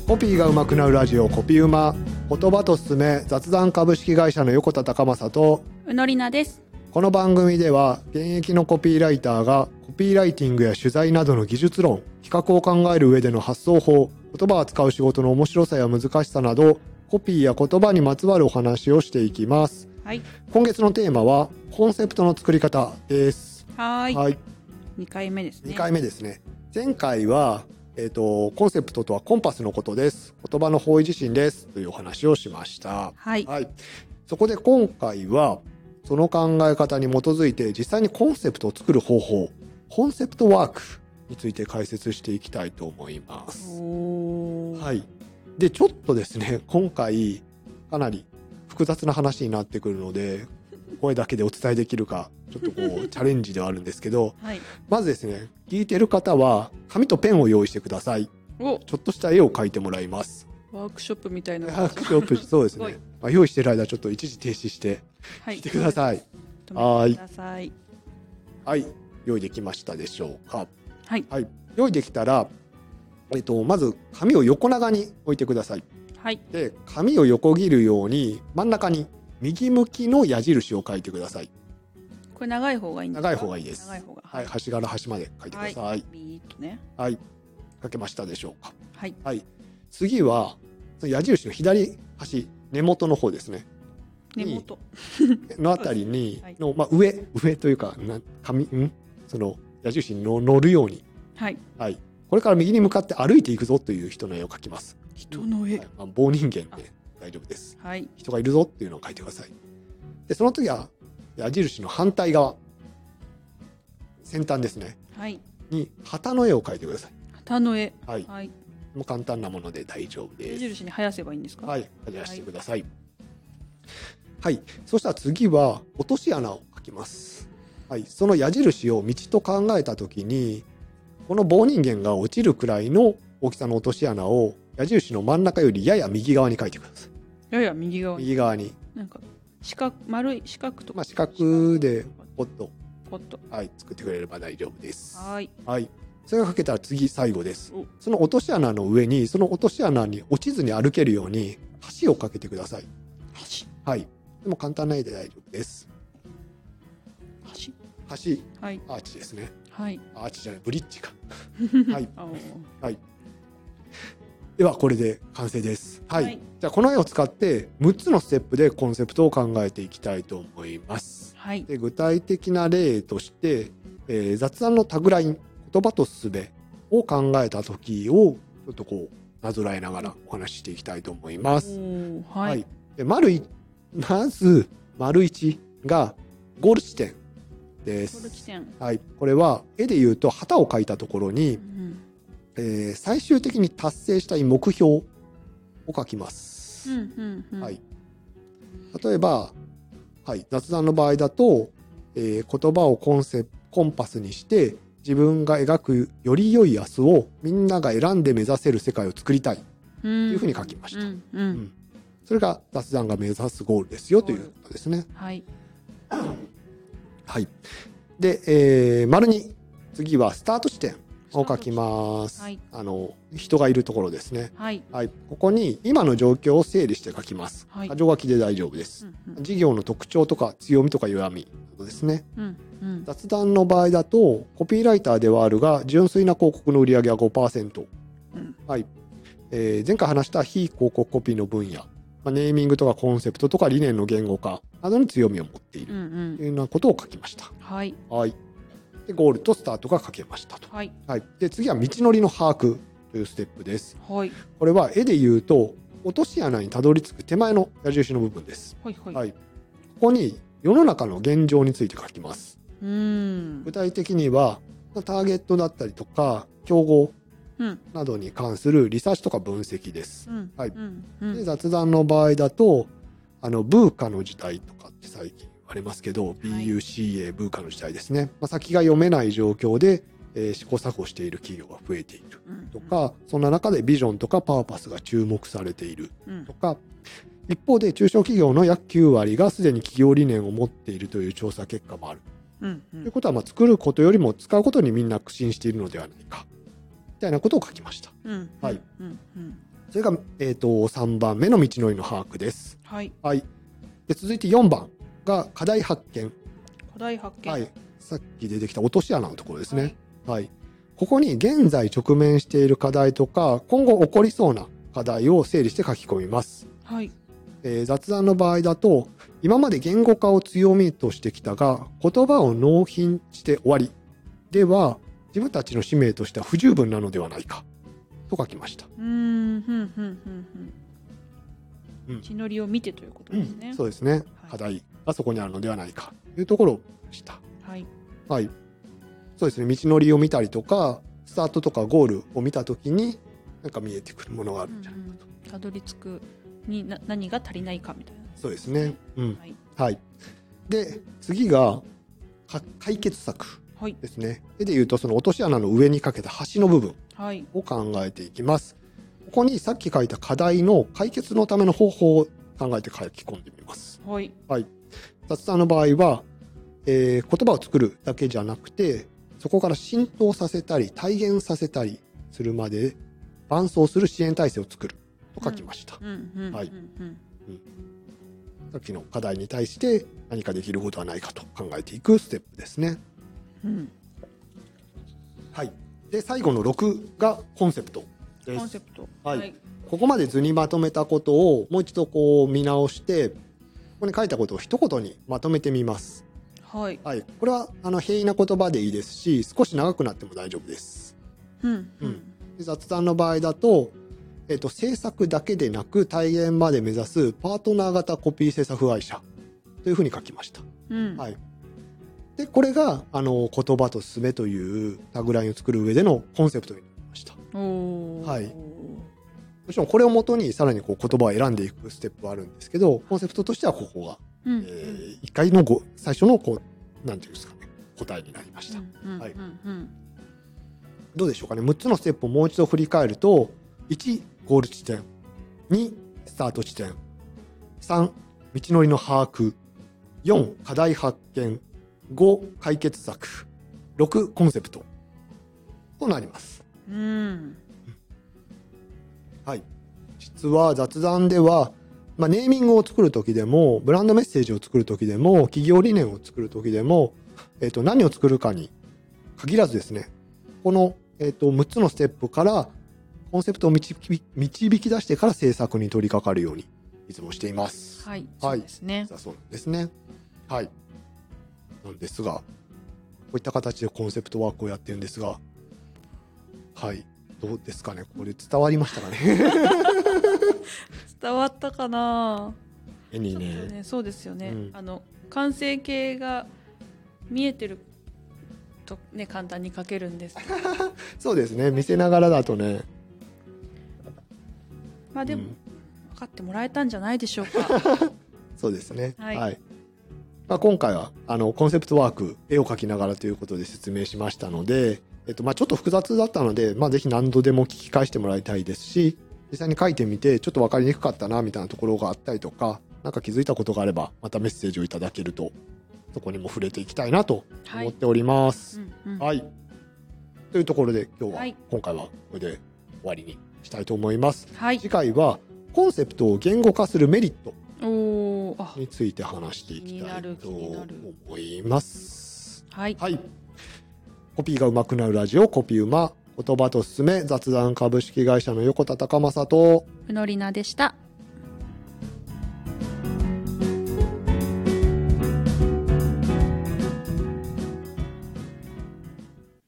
コピーが上手くなるラジオコピうま、言葉と進め雑談株式会社の横田隆正とうのりなです。 この番組では現役のコピーライターがコピーライティングや取材などの技術論、企画を考える上での発想法、言葉を使う仕事の面白さや難しさなどコピーや言葉にまつわるお話をしていきます。 はい。 今月のテーマはコンセプトの作り方です。 はい。 はい、 2回目ですね。 2回目ですね。前回はコンセプトとはコンパスのことです。言葉の方位自身ですというお話をしました。 はい。 はい。そこで今回はその考え方に基づいて実際にコンセプトを作る方法、コンセプトワークについて解説していきたいと思います。はい。で、ちょっとですね、今回かなり複雑な話になってくるので、声だけでお伝えできるかちょっとこうチャレンジではあるんですけど、 はい。 まずですね、聞いてる方は紙とペンを用意してください。 お、 ちょっとした絵を描いてもらいます。 ワークショップみたいな。 ワークショップ、そうですね。用意してる間ちょっと一時停止してはい。 聞いてください。 止めてください。 はい、用意できましたでしょうか。 はい。 はい、用意できたら、まず紙を横長に置いてください。 はい。 で、紙を横切るように真ん中に右向きの矢印を書いてください。 これ長い方がいいんですか？ 長い方がいいです。 長い方が。 はい、端から端まで書いてください。 はい。ビーッとね。 はい、書けましたでしょうか。 はい。 はい、次はその矢印の左端、根元の方ですね。 根元のあたりにはいの、上というかその矢印に乗るように、 はい。 はい、これから右に向かって歩いていくぞという人の絵を描きます。 人の絵。 はい、棒人間で大丈夫です。 はい。 人がいるぞっていうのを描いてください。で、その次は矢印の反対側、先端ですね、 はい。 に旗の絵を描いてください。 旗の絵。 はい、 はい。 もう簡単なもので大丈夫です。 矢印に生やせばいいんですか？ はい、生やしてください。はい、そしたら次は落とし穴を描きます。はい、その矢印を道と考えたときに、この棒人間が落ちるくらいの大きさの落とし穴を矢印の真ん中よりやや右側に描いてください。 やや右側に。 右側に。 なんか丸い四角とか。 四角でポッと、 ポッと。 はい、作ってくれれば大丈夫です。 はい。 はい。それが描けたら次最後ですお。 その落とし穴の上に、その落とし穴に落ちずに歩けるように橋を架けてください。 橋。 はい。でも簡単な絵で大丈夫です。 橋。 橋、 はい。 アーチですね。 はい。 アーチじゃない、ブリッジか。はい。 あはい。ではこれで完成です。はい。 はい。 じゃあこの絵を使って6つのステップでコンセプトを考えていきたいと思います。 はい。 で、具体的な例として、雑談のタグライン、言葉と進めを考えた時をちょっとこうなぞらえながらお話ししていきたいと思います。 はい。 で、まず丸1がゴール地点です。 ゴール地点。 はい。これは絵で言うと旗を描いたところに、最終的に達成したい目標を書きます。はい。例えば、はい、雑談の場合だと、言葉をコンパスにして自分が描くより良い明日をみんなが選んで目指せる世界を作りたいというふうに書きました。それが雑談が目指すゴールですよということですね。 はい。 はい。で、丸2、次はスタート地点を書きます。 はい、 人がいるところですね。 はい。 はい。ここに今の状況を整理して書きます。 はい。 箇条書きで大丈夫です。事業の特徴とか強みとか弱みですね。雑談の場合だとコピーライターではあるが純粋な広告の売り上げは 5%。はい。前回話した非広告コピーの分野、ネーミングとかコンセプトとか理念の言語化などの強みを持っているというようなことを書きました。 はい。 はい。で、ゴールとスタートが書けましたと。 はい。 はい。で、次は道のりの把握というステップです。 はい。 これは絵で言うと落とし穴にたどり着く手前の矢印の部分です。 はいはい。 はい。ここに世の中の現状について書きます。具体的にはターゲットだったりとか競合などに関するリサーチとか分析です。はい。で、雑談の場合だとブーカの時代とかって最近ありますけど、BUCA ブーカの時代ですね。先が読めない状況で、試行錯誤している企業が増えているとか、そんな中でビジョンとかパーパスが注目されているとか、一方で中小企業の約9割がすでに企業理念を持っているという調査結果もある。ということは、作ることよりも使うことにみんな苦心しているのではないかみたいなことを書きました。はい。 それが、3番目の道のりの把握です。 はい。 はい。で、続いて4番が課題発見。 課題発見。 はい。さっき出てきた落とし穴のところですね。はい。ここに現在直面している課題とか、今後起こりそうな課題を整理して書き込みます。 はい。 雑談の場合だと、今まで言語化を強みとしてきたが、言葉を納品して終わり。では、自分たちの使命としては不十分なのではないか。と書きました。 道のりを見てということですね。 そうですね。課題がそこにあるのではないかというところでした。 はい。 はい。そうですね。道のりを見たりとか、スタートとかゴールを見たときに、なんか見えてくるものがあるんじゃないかと。 たどり着くに何が足りないかみたいな。 そうですね。はい。で、次が、解決策ですね。絵でいうと、その落とし穴の上にかけた橋の部分を考えていきます。ここにさっき書いた課題の解決のための方法を考えて書き込んでみます。 はい。 雑談の場合は、言葉を作るだけじゃなくて、そこから浸透させたり、体現させたりするまで、伴走する支援体制を作ると書きました。さっきの課題に対して何かできることはないかと考えていくステップですね。はい。で、最後の6がコンセプトです。 コンセプト。 はい。ここまで図にまとめたことをもう一度こう見直して、ここに書いたことを一言にまとめてみます。はい。はい。これは平易な言葉でいいですし、少し長くなっても大丈夫です。で、雑談の場合だと、制作だけでなく体現まで目指すパートナー型コピー制作会社というふうに書きました。はい。で、これが言葉と進めというタグラインを作る上でのコンセプトになりました。はい。もちろんこれをもとにさらにこう言葉を選んでいくステップはあるんですけど、コンセプトとしてはここが、一回の最初のこうなんていうんですかね、答えになりました。はい。どうでしょうかね。6つのステップをもう一度振り返ると、1、ゴール地点。2、スタート地点。3、道のりの把握。4、課題発見。5、解決策。6、コンセプト。となります。はい。実は雑談では、ネーミングを作るときでも、ブランドメッセージを作るときでも、企業理念を作るときでも、何を作るかに限らずですね、この、6つのステップからコンセプトを導き出してから制作に取り掛かるようにいつもしています。 はい。そうですね。 そうですね。はい。なんですが、こういった形でコンセプトワークをやってるんですが、はい。どうですかね。これ伝わりましたかね。 伝わったかな。 絵にね。 そうですよね。完成形が見えてるとね、簡単に書けるんですけど。 そうですね。見せながらだとね。 でも、分かってもらえたんじゃないでしょうか。 そうですね。はい。今回はコンセプトワーク、絵を描きながらということで説明しましたので、ちょっと複雑だったので、ぜひ何度でも聞き返してもらいたいですし、実際に書いてみてちょっと分かりにくかったなみたいなところがあったりとか、なんか気づいたことがあればまたメッセージをいただけると、そこにも触れていきたいなと思っております。はい。というところで今回はこれで終わりにしたいと思います。次回はコンセプトを言語化するメリットについて話していきたいと思います。はい。コピーが上手くなるラジオ、コピウマ、言葉と進め、雑談株式会社の横田隆正と、 ふのりなでした。